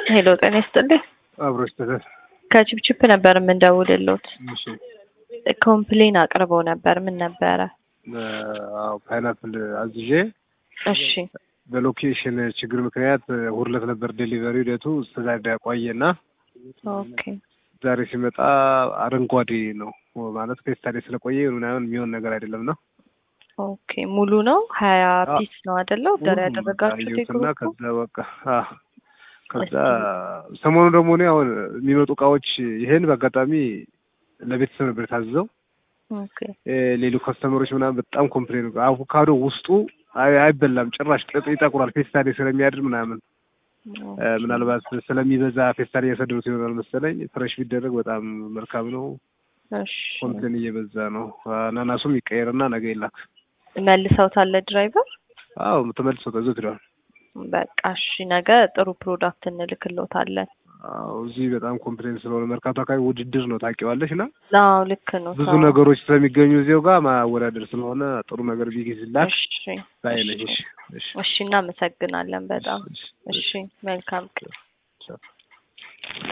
ሄሎ ጤና ይስጥልኝ። አብሮሽ ተደር ከቺፕቺፕ ነበር የምንደውልልዎት። እሺ ኮምፕሌን አቅርበው ነበር። ምን ነበረ? ፓይናፕል አዝዤ እሺ በሎኬሽን ችግር ምክንያት ሁርለት ነበር ዴሊቨሪ ሂደቱ እስከዛሬ ቆየና ኦኬ ዛሬ ሲመጣ አረንጓዴ ነው ማለት ከስታዲ ስለቆየ ምናምን የሚሆን ነገር አይደለም ነው። ኦኬ ሙሉ ነው 20 ፒስ ነው አይደለ? ኦርደር ያደረጋችሁት እና ከዛ በቃ ከዛ ሰሞኑ ደግሞ ነው አሁን የሚመጡ እቃዎች ይሄን በአጋጣሚ ለቤተሰብ ነበር ታዘዘው። ኦኬ ሌሎ ከስተመሮች ምናምን በጣም ኮምፕሌን አቮካዶ ውስጡ አይበላም ጭራሽ ይጠቁራል ፌስታል ስለሚያድር ምናምን ምናልባት ስለሚበዛ ፌስታል እያሰደሩት ይሆናል መሰለኝ። ፍሬሽ ቢደረግ በጣም መልካም ነው። እሺ ኮምፕሌን እየበዛ ነው። አናናሱም ይቀየርና ነገ ይላክ መልሰውታል ድራይቨር? አዎ ተመልሰው ተዘግቷል። በቃ እሺ ነገ ጥሩ ፕሮዳክት እንልክልዎታለን። አዎ እዚህ በጣም ኮምፕሌን ስለሆነ መርካቶ አካባቢ ውድድር ነው ታውቂዋለሽ እና አዎ ልክ ነው። ብዙ ነገሮች ስለሚገኙ እዚያው ጋር ማወዳደር ስለሆነ ጥሩ ነገር ቢገዝላት ባይነሽ። እሺ እናመሰግናለን በጣም እሺ መልካም